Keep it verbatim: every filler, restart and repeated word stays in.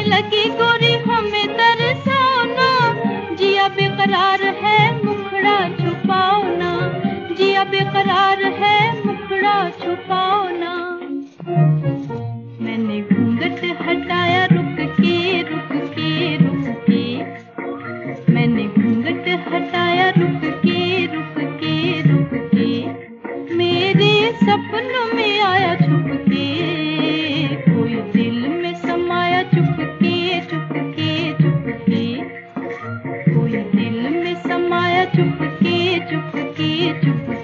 लगी गोरी हमें तरसाओ ना, जिया बेकरार है मुखड़ा छुपाओ ना, जिया बेकरार है मुखड़ा छुपाओ ना। मैंने घूंघट हटाया रुक के रुक के रुक के, मैंने घूंघट हटाया रुक के रुक के रुक के, मेरे सपनों में आया छुप के, कोई दिल में समाया चुप के चुप के चुप के, कोई दिल में समाया चुप के चुप के चुप